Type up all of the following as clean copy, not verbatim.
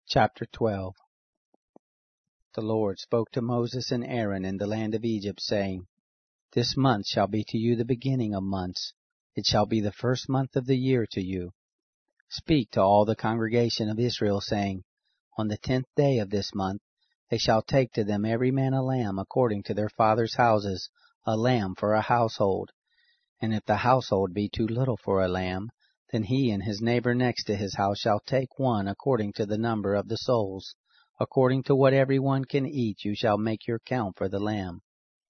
Chapter 12. The Lord spoke to Moses and Aaron in the land of Egypt, saying, This month shall be to you the beginning of months. It shall be the first month of the year to you. Speak to all the congregation of Israel, saying, On the 10th day of this month they shall take to them every man a lamb according to their fathers' houses, a lamb for a household. And if the household be too little for a lamb, then he and his neighbor next to his house shall take one according to the number of the souls. According to what every one can eat, you shall make your count for the lamb.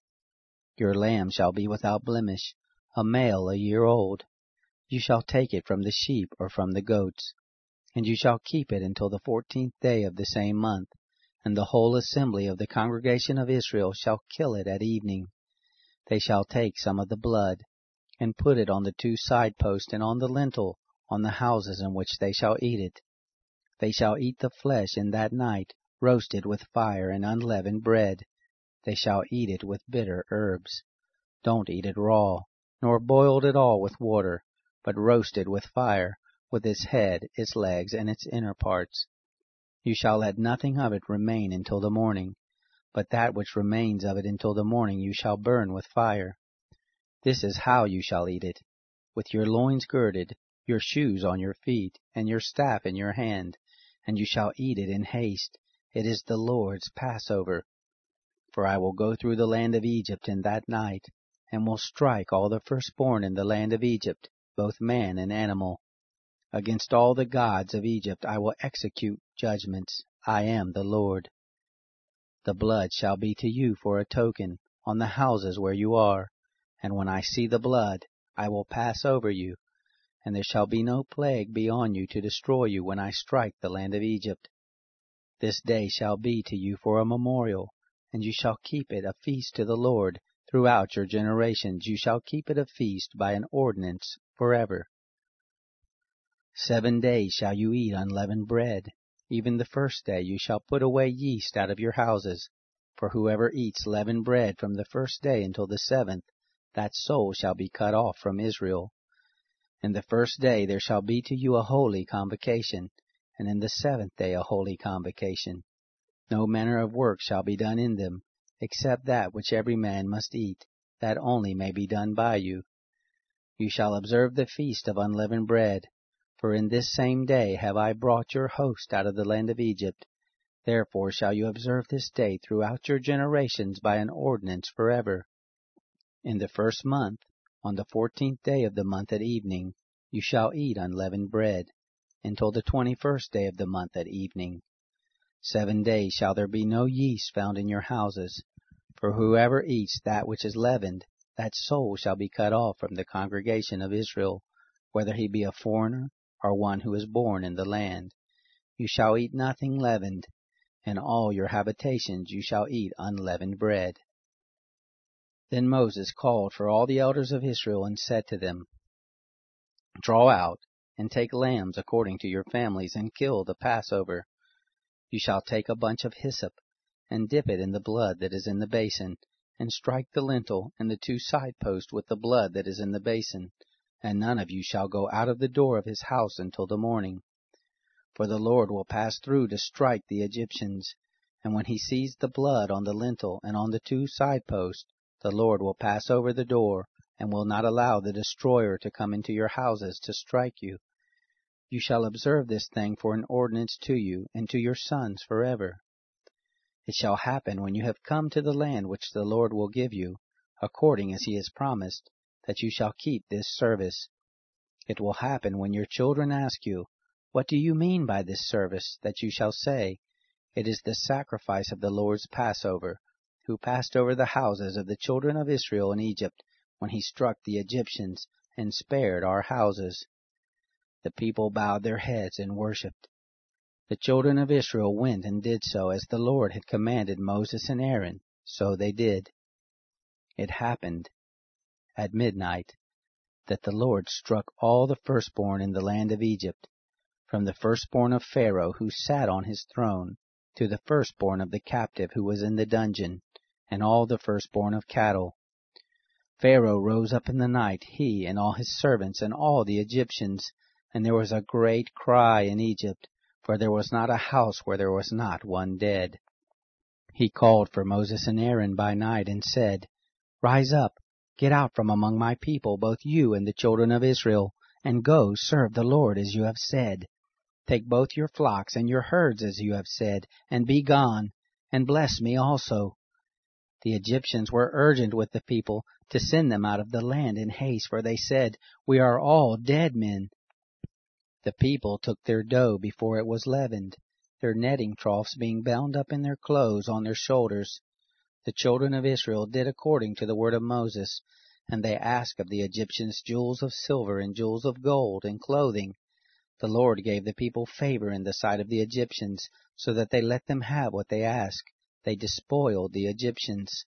Your lamb shall be without blemish, a male 1 year old. You shall take it from the sheep or from the goats. And you shall keep it until the 14th day of the same month. And the whole assembly of the congregation of Israel shall kill it at evening. They shall take some of the blood, and put it on the 2 side posts and on the lintel, on the houses in which they shall eat it. They shall eat the flesh in that night, roasted with fire and unleavened bread. They shall eat it with bitter herbs. Don't eat it raw, nor boiled at all with water, but roasted with fire, with its head, its legs, and its inner parts. You shall let nothing of it remain until the morning, but that which remains of it until the morning you shall burn with fire. This is how you shall eat it, with your loins girded, your shoes on your feet, and your staff in your hand, and you shall eat it in haste. It is the Lord's Passover. For I will go through the land of Egypt in that night, and will strike all the firstborn in the land of Egypt, both man and animal. Against all the gods of Egypt I will execute judgments. I am the Lord. The blood shall be to you for a token on the houses where you are. And when I see the blood, I will pass over you, and there shall be no plague be on you to destroy you when I strike the land of Egypt. This day shall be to you for a memorial, and you shall keep it a feast to the Lord. Throughout your generations you shall keep it a feast by an ordinance forever. 7 days shall you eat unleavened bread. Even the first day you shall put away yeast out of your houses. For whoever eats leavened bread from the first day until the 7th, that soul shall be cut off from Israel. In the first day there shall be to you a holy convocation, and in the 7th day a holy convocation. No manner of work shall be done in them, except that which every man must eat, that only may be done by you. You shall observe the feast of unleavened bread, for in this same day have I brought your host out of the land of Egypt. Therefore shall you observe this day throughout your generations by an ordinance forever. In the first month, on the 14th day of the month at evening, you shall eat unleavened bread, until the 21st day of the month at evening. 7 days shall there be no yeast found in your houses, for whoever eats that which is leavened, that soul shall be cut off from the congregation of Israel, whether he be a foreigner or one who is born in the land. You shall eat nothing leavened. In all your habitations you shall eat unleavened bread. Then Moses called for all the elders of Israel and said to them, Draw out, and take lambs according to your families, and kill the Passover. You shall take a bunch of hyssop, and dip it in the blood that is in the basin, and strike the lintel and the 2 side posts with the blood that is in the basin, and none of you shall go out of the door of his house until the morning. For the Lord will pass through to strike the Egyptians, and when he sees the blood on the lintel and on the 2 side posts, the Lord will pass over the door, and will not allow the destroyer to come into your houses to strike you. You shall observe this thing for an ordinance to you and to your sons forever. It shall happen when you have come to the land which the Lord will give you, according as he has promised, that you shall keep this service. It will happen when your children ask you, What do you mean by this service? That you shall say, It is the sacrifice of the Lord's Passover, who passed over the houses of the children of Israel in Egypt, when he struck the Egyptians, and spared our houses. The people bowed their heads and worshipped. The children of Israel went and did so as the Lord had commanded Moses and Aaron, so they did. It happened at midnight that the Lord struck all the firstborn in the land of Egypt, from the firstborn of Pharaoh who sat on his throne, to the firstborn of the captive who was in the dungeon, and all the firstborn of cattle. Pharaoh rose up in the night, he and all his servants and all the Egyptians, and there was a great cry in Egypt, for there was not a house where there was not one dead. He called for Moses and Aaron by night and said, Rise up, get out from among my people, both you and the children of Israel, and go serve the Lord as you have said. Take both your flocks and your herds as you have said, and be gone, and bless me also. The Egyptians were urgent with the people to send them out of the land in haste, for they said, We are all dead men. The people took their dough before it was leavened, their netting troughs being bound up in their clothes on their shoulders. The children of Israel did according to the word of Moses, and they asked of the Egyptians jewels of silver and jewels of gold and clothing. The Lord gave the people favor in the sight of the Egyptians, so that they let them have what they asked. They despoiled the Egyptians.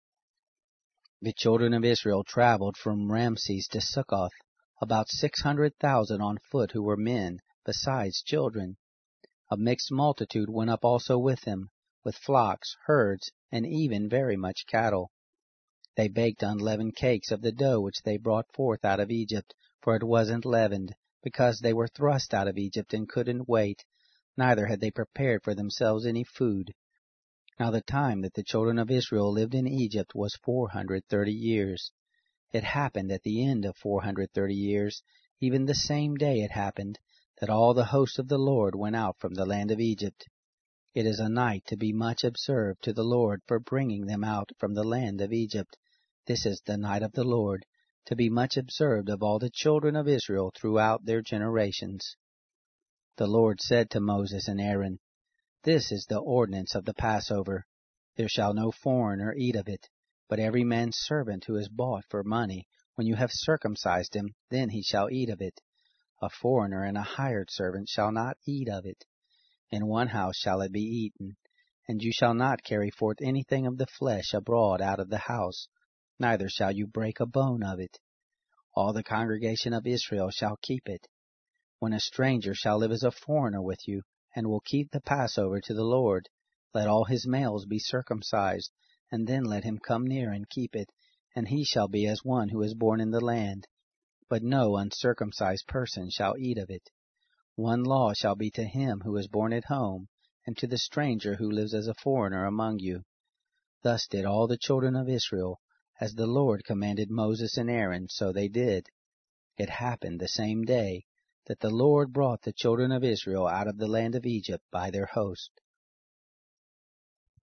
The children of Israel traveled from Ramses to Succoth, about 600,000 on foot who were men, besides children. A mixed multitude went up also with them, with flocks, herds, and even very much cattle. They baked unleavened cakes of the dough which they brought forth out of Egypt, for it wasn't leavened, because they were thrust out of Egypt and couldn't wait, neither had they prepared for themselves any food. Now the time that the children of Israel lived in Egypt was 430 years. It happened at the end of 430 years, even the same day it happened, that all the host of the Lord went out from the land of Egypt. It is a night to be much observed to the Lord for bringing them out from the land of Egypt. This is the night of the Lord, to be much observed of all the children of Israel throughout their generations. The Lord said to Moses and Aaron, This is the ordinance of the Passover. There shall no foreigner eat of it, but every man's servant who is bought for money. When you have circumcised him, then he shall eat of it. A foreigner and a hired servant shall not eat of it. In one house shall it be eaten, and you shall not carry forth anything of the flesh abroad out of the house, neither shall you break a bone of it. All the congregation of Israel shall keep it. When a stranger shall live as a foreigner with you, and will keep the Passover to the Lord, let all his males be circumcised, and then let him come near and keep it, and he shall be as one who is born in the land. But no uncircumcised person shall eat of it. One law shall be to him who is born at home, and to the stranger who lives as a foreigner among you. Thus did all the children of Israel, as the Lord commanded Moses and Aaron, so they did. It happened the same day that the Lord brought the children of Israel out of the land of Egypt by their host.